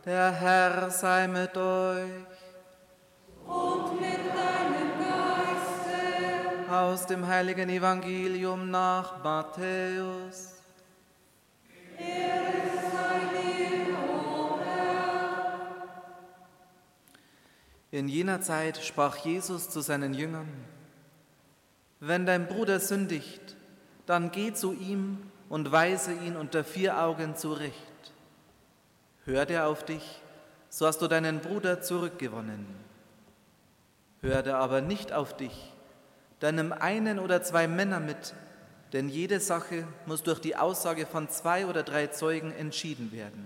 Der Herr sei mit euch. Und mit deinem Geiste. Aus dem heiligen Evangelium nach Matthäus. Ehre sei dir, o Herr. In jener Zeit sprach Jesus zu seinen Jüngern: Wenn dein Bruder sündigt, dann geh zu ihm und weise ihn unter 4 Augen zurecht. Hört er auf dich, so hast du deinen Bruder zurückgewonnen. Hört er aber nicht auf dich, dann nimm 1 oder 2 Männer mit, denn jede Sache muss durch die Aussage von 2 oder 3 Zeugen entschieden werden.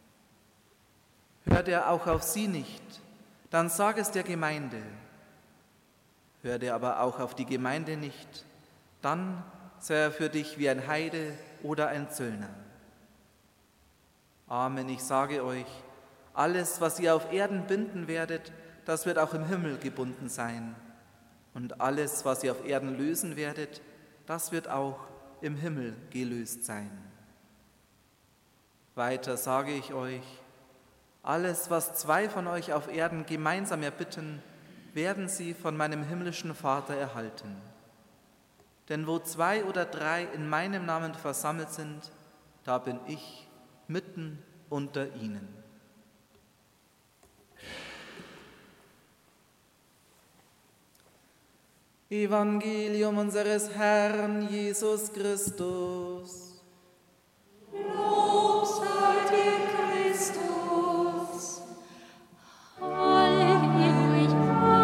Hört er auch auf sie nicht, dann sag es der Gemeinde. Hört er aber auch auf die Gemeinde nicht, dann sei er für dich wie ein Heide oder ein Zöllner. Amen, ich sage euch, alles, was ihr auf Erden binden werdet, das wird auch im Himmel gebunden sein. Und alles, was ihr auf Erden lösen werdet, das wird auch im Himmel gelöst sein. Weiter sage ich euch, alles, was 2 von euch auf Erden gemeinsam erbitten, werden sie von meinem himmlischen Vater erhalten. Denn wo 2 oder 3 in meinem Namen versammelt sind, da bin ich mitten unter ihnen. Evangelium unseres Herrn Jesus Christus. Lob sei dir, Christus. Halleluja,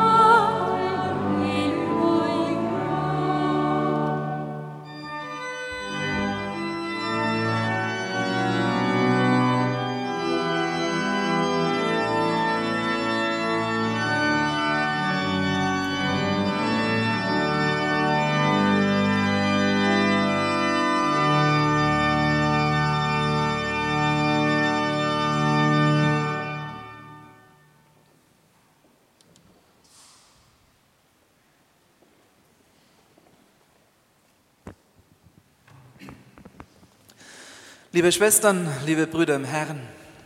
Liebe Schwestern, liebe Brüder im Herrn,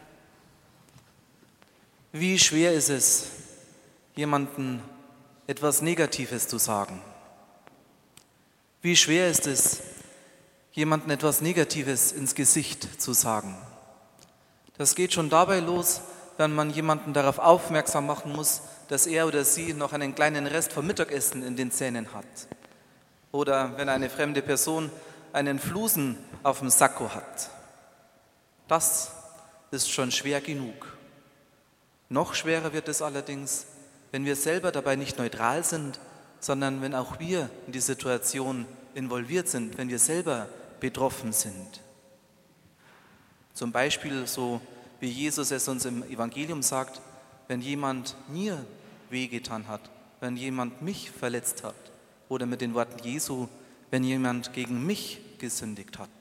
wie schwer ist es, jemandem etwas Negatives zu sagen? Wie schwer ist es, jemandem etwas Negatives ins Gesicht zu sagen? Das geht schon dabei los, wenn man jemanden darauf aufmerksam machen muss, dass er oder sie noch einen kleinen Rest vom Mittagessen in den Zähnen hat. Oder wenn eine fremde Person einen Flusen auf dem Sakko hat. Das ist schon schwer genug. Noch schwerer wird es allerdings, wenn wir selber dabei nicht neutral sind, sondern wenn auch wir in die Situation involviert sind, wenn wir selber betroffen sind. Zum Beispiel so, wie Jesus es uns im Evangelium sagt, wenn jemand mir wehgetan hat, wenn jemand mich verletzt hat, oder mit den Worten Jesu, wenn jemand gegen mich gesündigt hat.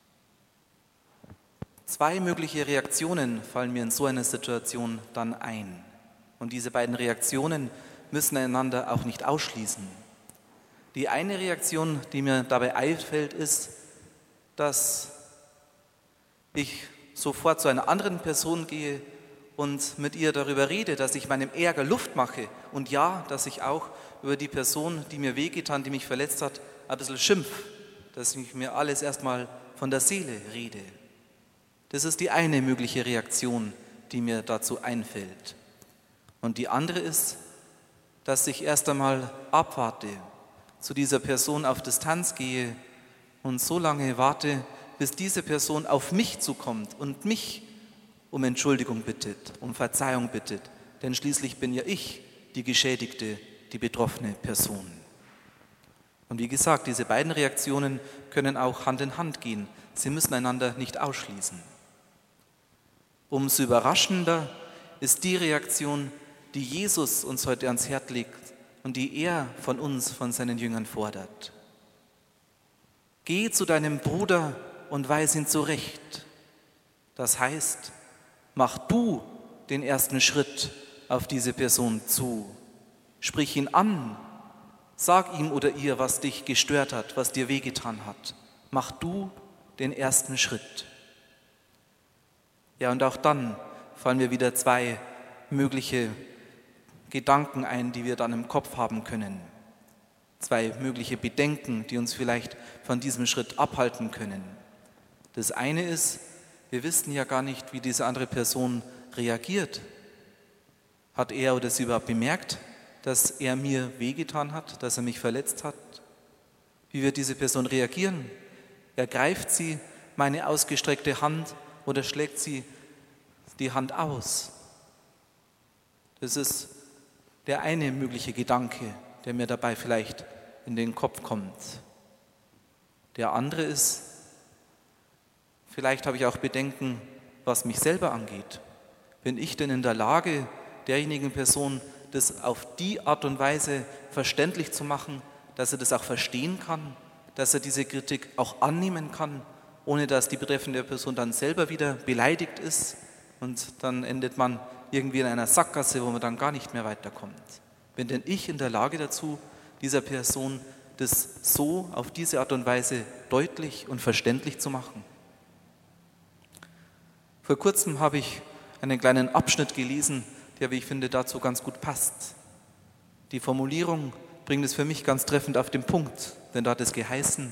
2 mögliche Reaktionen fallen mir in so einer Situation dann ein. Und diese beiden Reaktionen müssen einander auch nicht ausschließen. Die eine Reaktion, die mir dabei einfällt, ist, dass ich sofort zu einer anderen Person gehe und mit ihr darüber rede, dass ich meinem Ärger Luft mache und ja, dass ich auch über die Person, die mir wehgetan, die mich verletzt hat, ein bisschen schimpf, dass ich mir alles erstmal von der Seele rede. Das ist die eine mögliche Reaktion, die mir dazu einfällt. Und die andere ist, dass ich erst einmal abwarte, zu dieser Person auf Distanz gehe und so lange warte, bis diese Person auf mich zukommt und mich um Entschuldigung bittet, um Verzeihung bittet. Denn schließlich bin ja ich die Geschädigte, die betroffene Person. Und wie gesagt, diese beiden Reaktionen können auch Hand in Hand gehen. Sie müssen einander nicht ausschließen. Umso überraschender ist die Reaktion, die Jesus uns heute ans Herz legt und die er von uns, von seinen Jüngern fordert. Geh zu deinem Bruder und weis ihn zurecht. Das heißt, mach du den ersten Schritt auf diese Person zu. Sprich ihn an, sag ihm oder ihr, was dich gestört hat, was dir wehgetan hat. Mach du den ersten Schritt. Ja, und auch dann fallen mir wieder zwei mögliche Gedanken ein, die wir dann im Kopf haben können. Zwei mögliche Bedenken, die uns vielleicht von diesem Schritt abhalten können. Das eine ist, wir wissen ja gar nicht, wie diese andere Person reagiert. Hat er oder sie überhaupt bemerkt, dass er mir wehgetan hat, dass er mich verletzt hat? Wie wird diese Person reagieren? Ergreift sie meine ausgestreckte Hand oder schlägt sie die Hand aus? Das ist der eine mögliche Gedanke, der mir dabei vielleicht in den Kopf kommt. Der andere ist, vielleicht habe ich auch Bedenken, was mich selber angeht. Bin ich denn in der Lage, derjenigen Person das auf die Art und Weise verständlich zu machen, dass er das auch verstehen kann, dass er diese Kritik auch annehmen kann, ohne dass die betreffende Person dann selber wieder beleidigt ist und dann endet man irgendwie in einer Sackgasse, wo man dann gar nicht mehr weiterkommt. Bin denn ich in der Lage dazu, dieser Person das so auf diese Art und Weise deutlich und verständlich zu machen? Vor kurzem habe ich einen kleinen Abschnitt gelesen, der, wie ich finde, dazu ganz gut passt. Die Formulierung bringt es für mich ganz treffend auf den Punkt, denn da hat es geheißen,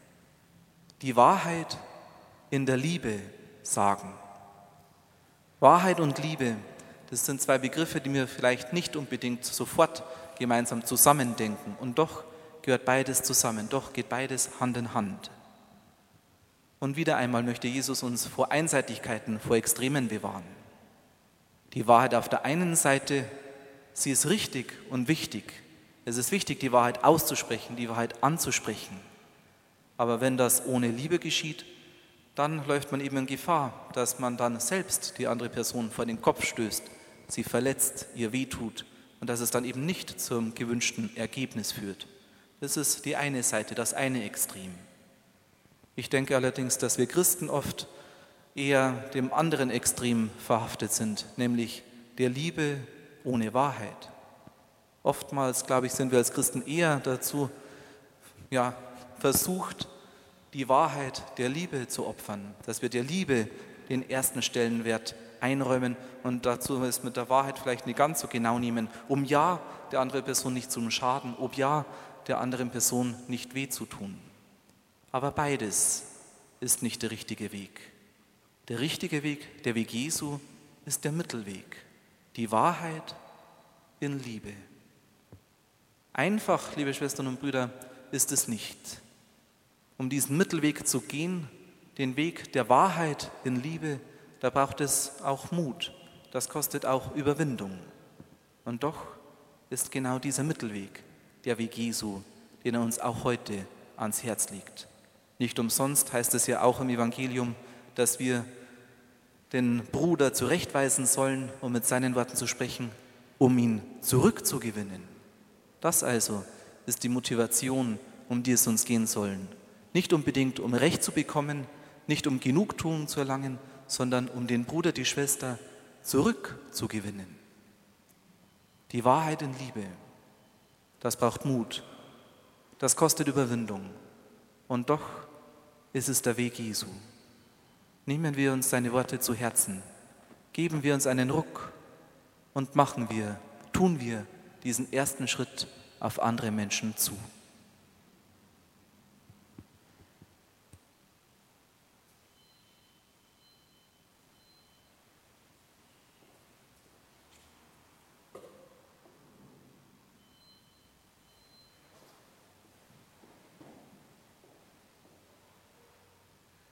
die Wahrheit in der Liebe sagen. Wahrheit und Liebe, das sind zwei Begriffe, die wir vielleicht nicht unbedingt sofort gemeinsam zusammendenken. Und doch gehört beides zusammen, doch geht beides Hand in Hand. Und wieder einmal möchte Jesus uns vor Einseitigkeiten, vor Extremen bewahren. Die Wahrheit auf der einen Seite, sie ist richtig und wichtig. Es ist wichtig, die Wahrheit auszusprechen, die Wahrheit anzusprechen. Aber wenn das ohne Liebe geschieht, dann läuft man eben in Gefahr, dass man dann selbst die andere Person vor den Kopf stößt, sie verletzt, ihr wehtut und dass es dann eben nicht zum gewünschten Ergebnis führt. Das ist die eine Seite, das eine Extrem. Ich denke allerdings, dass wir Christen oft eher dem anderen Extrem verhaftet sind, nämlich der Liebe ohne Wahrheit. Oftmals, glaube ich, sind wir als Christen eher dazu versucht, die Wahrheit der Liebe zu opfern, dass wir der Liebe den ersten Stellenwert einräumen und dazu es mit der Wahrheit vielleicht nicht ganz so genau nehmen, um ja der anderen Person nicht zu schaden, um ja der anderen Person nicht weh zu tun. Aber beides ist nicht der richtige Weg. Der richtige Weg, der Weg Jesu, ist der Mittelweg. Die Wahrheit in Liebe. Einfach, liebe Schwestern und Brüder, ist es nicht. Um diesen Mittelweg zu gehen, den Weg der Wahrheit in Liebe, da braucht es auch Mut. Das kostet auch Überwindung. Und doch ist genau dieser Mittelweg der Weg Jesu, den er uns auch heute ans Herz legt. Nicht umsonst heißt es ja auch im Evangelium, dass wir den Bruder zurechtweisen sollen, um mit seinen Worten zu sprechen, um ihn zurückzugewinnen. Das also ist die Motivation, um die es uns gehen sollen. Nicht unbedingt, um Recht zu bekommen, nicht um Genugtuung zu erlangen, sondern um den Bruder, die Schwester zurückzugewinnen. Die Wahrheit in Liebe, das braucht Mut, das kostet Überwindung. Und doch ist es der Weg Jesu. Nehmen wir uns seine Worte zu Herzen, geben wir uns einen Ruck und tun wir diesen ersten Schritt auf andere Menschen zu.